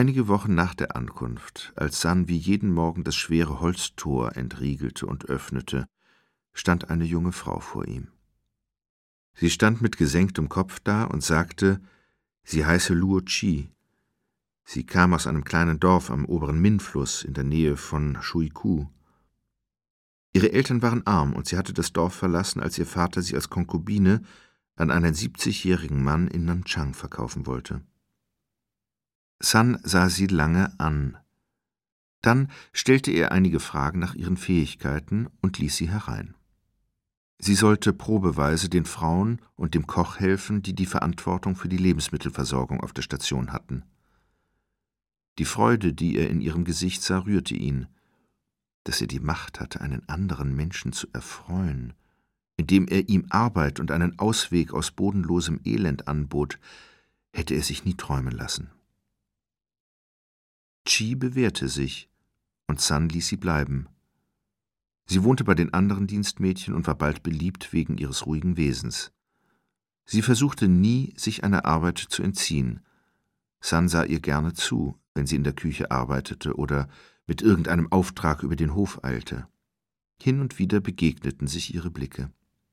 Einige Wochen nach der Ankunft, als San wie jeden Morgen das schwere Holztor entriegelte und öffnete, stand eine junge Frau vor ihm. Sie stand mit gesenktem Kopf da und sagte, sie heiße Luo Qi. Sie kam aus einem kleinen Dorf am oberen Min-Fluss in der Nähe von Shuiku. Ihre Eltern waren arm und sie hatte das Dorf verlassen, als ihr Vater sie als Konkubine an einen 70-jährigen Mann in Nanchang verkaufen wollte. San sah sie lange an. Dann stellte er einige Fragen nach ihren Fähigkeiten und ließ sie herein. Sie sollte probeweise den Frauen und dem Koch helfen, die die Verantwortung für die Lebensmittelversorgung auf der Station hatten. Die Freude, die er in ihrem Gesicht sah, rührte ihn. Dass er die Macht hatte, einen anderen Menschen zu erfreuen, indem er ihm Arbeit und einen Ausweg aus bodenlosem Elend anbot, hätte er sich nie träumen lassen. Qi bewährte sich, und San ließ sie bleiben. Sie wohnte bei den anderen Dienstmädchen und war bald beliebt wegen ihres ruhigen Wesens. Sie versuchte nie, sich einer Arbeit zu entziehen. San sah ihr gerne zu, wenn sie in der Küche arbeitete oder mit irgendeinem Auftrag über den Hof eilte. Hin und wieder begegneten sich ihre Blicke.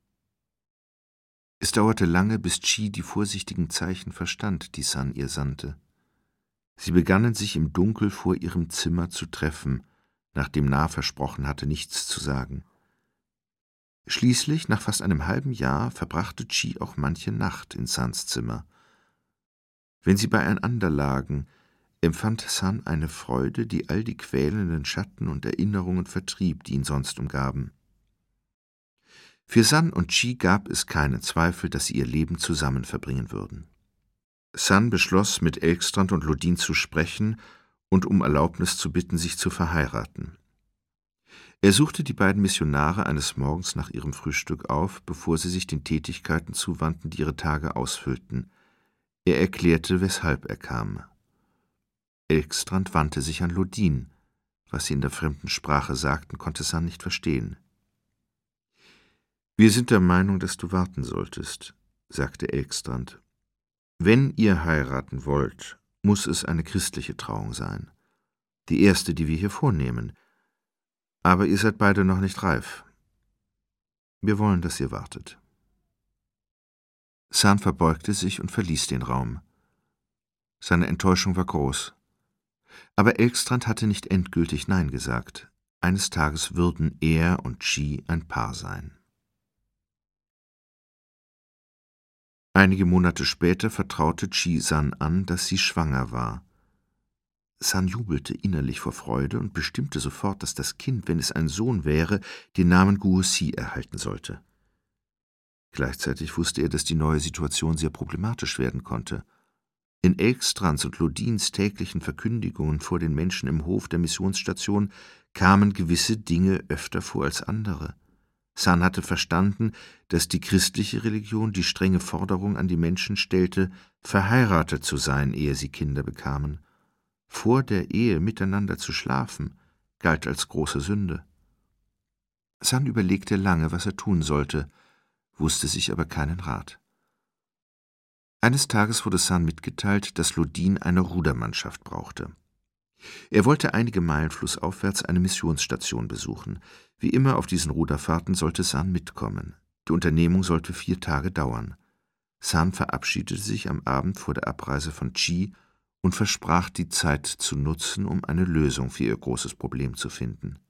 Es dauerte lange, bis Qi die vorsichtigen Zeichen verstand, die San ihr sandte. Sie begannen sich im Dunkel vor ihrem Zimmer zu treffen, nachdem Na versprochen hatte, nichts zu sagen. Schließlich, nach fast einem halben Jahr, verbrachte Qi auch manche Nacht in Sans Zimmer. Wenn sie beieinander lagen, empfand San eine Freude, die all die quälenden Schatten und Erinnerungen vertrieb, die ihn sonst umgaben. Für San und Qi gab es keinen Zweifel, dass sie ihr Leben zusammen verbringen würden. San beschloss, mit Elkstrand und Lodin zu sprechen und um Erlaubnis zu bitten, sich zu verheiraten. Er suchte die beiden Missionare eines Morgens nach ihrem Frühstück auf, bevor sie sich den Tätigkeiten zuwandten, die ihre Tage ausfüllten. Er erklärte, weshalb er kam. Elkstrand wandte sich an Lodin. Was sie in der fremden Sprache sagten, konnte San nicht verstehen. »Wir sind der Meinung, dass du warten solltest«, sagte Elkstrand. »Wenn ihr heiraten wollt, muss es eine christliche Trauung sein. Die erste, die wir hier vornehmen. Aber ihr seid beide noch nicht reif. Wir wollen, dass ihr wartet.« San verbeugte sich und verließ den Raum. Seine Enttäuschung war groß. Aber Elkstrand hatte nicht endgültig Nein gesagt. Eines Tages würden er und Qi ein Paar sein. Einige Monate später vertraute Qi San an, dass sie schwanger war. San jubelte innerlich vor Freude und bestimmte sofort, dass das Kind, wenn es ein Sohn wäre, den Namen Guosi erhalten sollte. Gleichzeitig wusste er, dass die neue Situation sehr problematisch werden konnte. In Elkstrands und Lodins täglichen Verkündigungen vor den Menschen im Hof der Missionsstation kamen gewisse Dinge öfter vor als andere. San hatte verstanden, dass die christliche Religion die strenge Forderung an die Menschen stellte, verheiratet zu sein, ehe sie Kinder bekamen. Vor der Ehe miteinander zu schlafen, galt als große Sünde. San überlegte lange, was er tun sollte, wusste sich aber keinen Rat. Eines Tages wurde San mitgeteilt, dass Lodin eine Rudermannschaft brauchte. Er wollte einige Meilen flussaufwärts eine Missionsstation besuchen. Wie immer auf diesen Ruderfahrten sollte San mitkommen. Die Unternehmung sollte 4 Tage dauern. San verabschiedete sich am Abend vor der Abreise von Qi und versprach, die Zeit zu nutzen, um eine Lösung für ihr großes Problem zu finden.